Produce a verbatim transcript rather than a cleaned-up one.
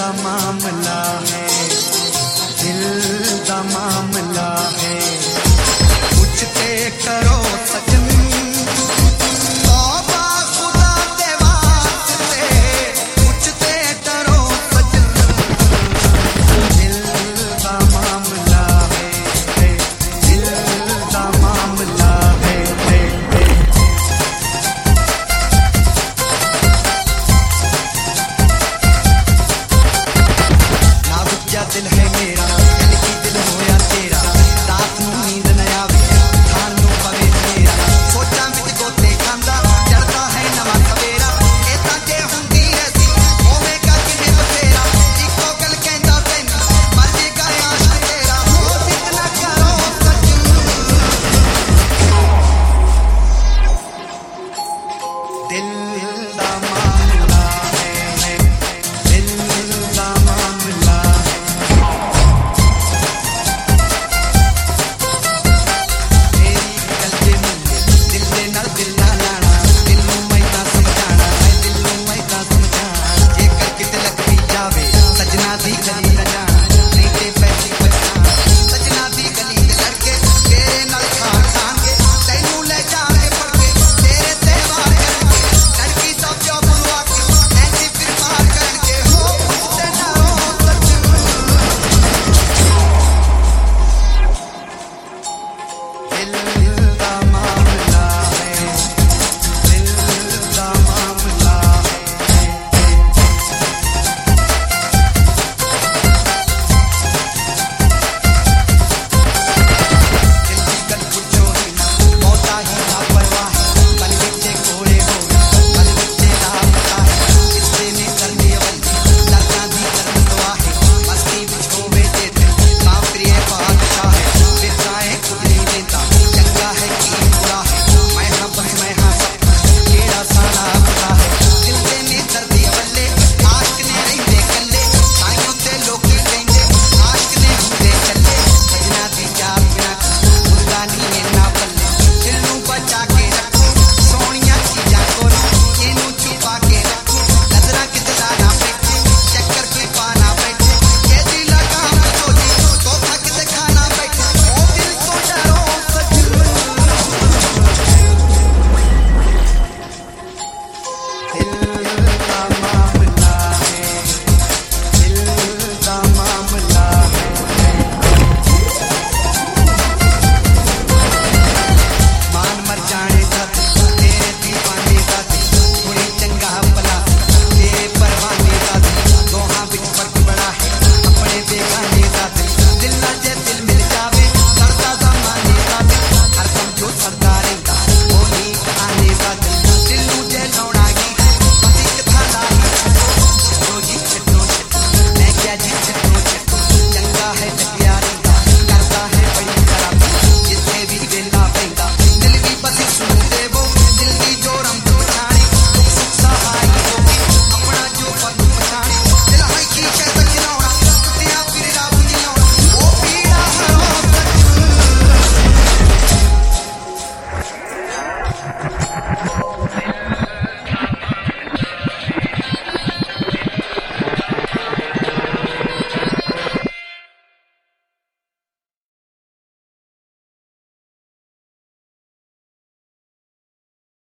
दा मामला है, दिल दा मामला है। पूछते करो सजन दिल है मेरा, दिल की दिल होया तेरा, रात नू नींद न आवे, खान नू पवे तेरा, सोचा विच गोते खांदा, चढ़दा है नवा सवेरा, ए तां जे हुंदी ऐसी, होवेगा किने बतेरा, इक्को गल कहंदा तैनू, मर्जी का आशिक तेरा, हो जितना करो सजन, दिल दा